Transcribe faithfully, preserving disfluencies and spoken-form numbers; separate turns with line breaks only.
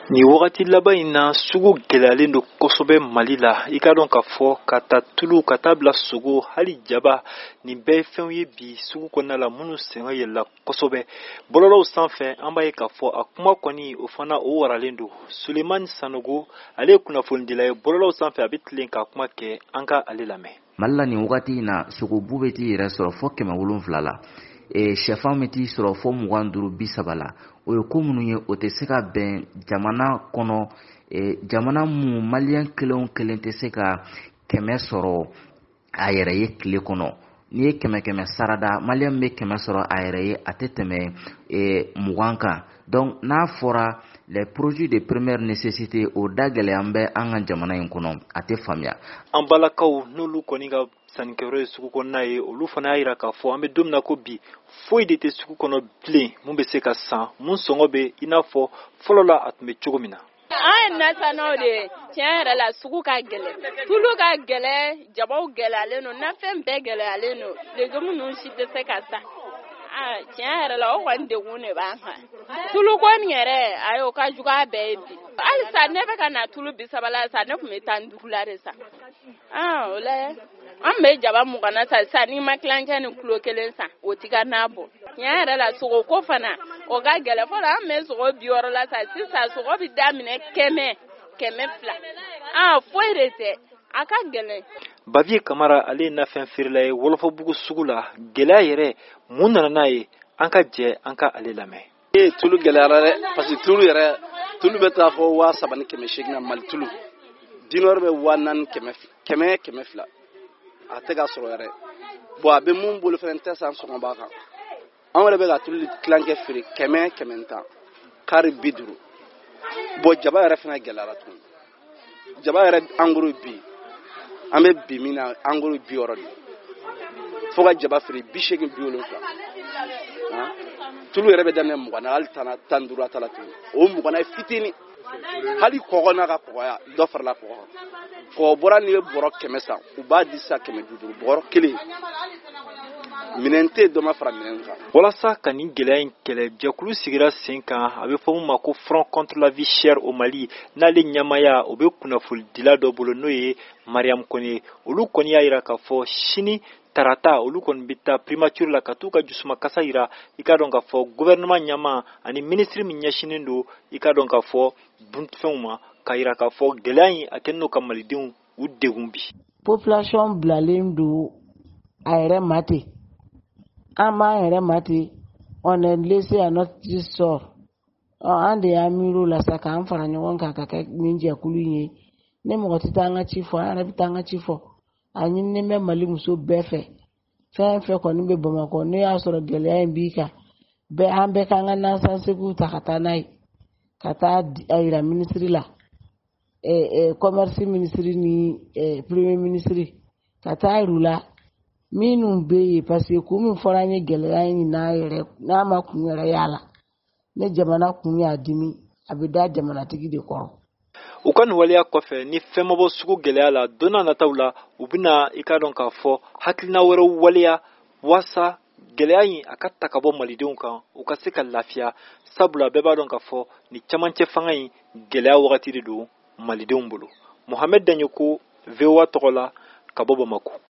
Ni wagati laban in na sugu gɛlɛyalen do kosɛbɛ Mali la. I ka dɔn ka fɔ ka taa tulu ka taa bila sogo hali jaba nin bɛɛ ye fɛnw ye bi sugu kɔnɔna la minnu sɛngɛ yɛlɛla kosɛbɛ. Bɔlɔlɔw sanfɛ an b'a ye ka fɔ a kuma kɔni o fana o waralen do. Sulemani Sanogo ale ye kunnafonidila ye bɔlɔlɔw sanfɛ a bɛ tilen ka kuma kɛ an ka ale lamɛn.
Mali la nin wagati in na sogobu bɛ t'i yɛrɛ sɔrɔ fo kɛmɛ wolonwula la. E sɛfan bɛ t'i sɔrɔ fo mugan duuru bi saba la. O ye ko minnu ye o tɛ se ka bɛn jamana kɔnɔ e jamana mun maliyɛn kelen o kelen tɛ se ka kɛmɛ sɔrɔ a yɛrɛ ye tile kɔnɔ. N'i ye kɛmɛ kɛmɛ sarada maliyɛn bɛ kɛmɛ sɔrɔ a yɛrɛ ye a tɛ tɛmɛ e mugan kan. Donc n'a fɔra les produits de première nécessité o da gɛlɛya bɛ an ka jamana in kɔnɔ a tɛ faamuya.
An balakaw n'olu kɔni ka sannikɛyɔrɔ ye sugu kɔnɔna ye olu fana y'a yira k'a fɔ an bɛ don min na ko bi foyi de tɛ sugu kɔnɔ bilen mun bɛ se ka san mun sɔngɔ bɛ i n'a fɔ fɔlɔ la a tun bɛ cogo min na.
An ye nasanaw de ye tiɲɛ yɛrɛ la sugu ka gɛlɛ tulu ka gɛlɛ jabaw gɛlɛyalen don nafɛn bɛɛ gɛlɛyalen don légumes ninnu si tɛ se ka san. Ah, tiɲɛ yɛrɛ la o kɔni degun de b'an kan. Tulu kɔni yɛrɛ ayi o ka jugu a bɛɛ ye bi. Halisa ne bɛ ka na tulu bi saba la sa ne tun bɛ tan duuru la de sa. Ah o la an bɛ jaba mugan na sa sisan n'i ma kilancɛ ni kilo kelen san o t'i ka na bɔ. Tiɲɛ yɛrɛ la sogo ko fana o ka gɛlɛ fɔlɔ an bɛ sogo bi wɔɔrɔ la sa sisan sogo bɛ daminɛ kɛmɛ kɛmɛ fila. Ah foyi de tɛ a ka gɛlɛn.
Bavier Kamara ale ye nafɛn feerela ye Wɔlɔfɔbugu sugu la gɛlɛya yɛrɛ mun nana n'a ye an ka jɛ an ka ale lamɛn.
Ee tulu gɛlɛyara dɛ parce que tulu yɛrɛ tulu bɛ taa fɔ waa saba ni kɛmɛ seegin na Mali tulu dinɔrɔ bɛ waa naani kɛmɛ kɛmɛ kɛmɛ fila a tɛ ka sɔrɔ yɛrɛ bon a bɛ mun bolo fɛnɛ tɛ san sɔngɔ b'a kan an yɛrɛ bɛ ka tulu kilancɛ feere kɛmɛ kɛmɛ tan kari bi duuru bon jaba yɛrɛ fɛnɛ gɛlɛyara tuguni jaba yɛrɛ engrais bi an bɛ bi min na engrais bi wɔɔrɔ de fo ka jaba feere bi seegin bi wolonwula tulu yɛrɛ bɛ daminɛ mugan na hali tan duuru a ta la tuguni o mugan na ye fitinin hali kɔgɔ n'a ka kɔgɔya dɔ farala kɔgɔ kan kɔgɔ bɔra n'i ye bɔrɔ kɛmɛ san u b'a di sa kɛmɛ duuru bɔrɔ kelen minɛn tɛ dɔ ma fara minɛn kan.
Walasa ka nin gɛlɛya in kɛlɛ jɛkulu sigira sen kan a bɛ fɔ mun ma ko Front contre la vie chère au Mali n'ale ɲamaya o bɛ kunnafonidila dɔ bolo n'o ye Mariam Kone olu kɔni y'a jira k'a fɔ sini tarata olu kɔni bɛ taa primature la ka t'u ka jusumakasa jira i ka dɔn k'a fɔ gouvernement ɲama ani ministre min ɲɛsinen don i ka dɔn k'a fɔ bunfɛnw ma ka jira k'a fɔ gɛlɛya in a kɛlen don ka malidenw u degun bi.
Population bilalen don a yɛrɛ ma ten an b'an yɛrɛ ma ten on est laissé à notre sort an de y'a miir'o la sa k'an fara ɲɔgɔn kan ka kɛ nin jɛkulu in ye ne mɔgɔ tɛ taa an ka ci fɔ an yɛrɛ bɛ taa an ka ci fɔ a ɲininen bɛ Mali muso bɛɛ fɛ fɛn fɛn kɔni bɛ Bamakɔ ne y'a sɔrɔ gɛlɛya in b'i kan bɛɛ an bɛɛ k'an ka nasansegiw ta ka taa n'a ye ka taa a yira ministre la commerce ministre ni premier ministre ka taa yir'u la minnu bɛ yen parce que kun min fɔra an ye gɛlɛya in n'a yɛrɛ n'a ma kun yɛrɛ y'a la ne jamana kun y'a dimi a bɛ da jamanatigi de kɔrɔ.
U ka nin waleya kɔfɛ ni fɛn ma bɔ sugu gɛlɛya la don n'a nataw la u bɛna i ka dɔn k'a fɔ hakilina wɛrɛw waleya walasa gɛlɛya in a ka ta ka bɔ malidenw kan u ka se ka lafiya sabula bɛɛ b'a dɔn k'a fɔ ni camancɛ fanga in gɛlɛya wagati de don malidenw bolo. Mohamed Danyoko V O A tɔgɔ la ka bɔ Bamako.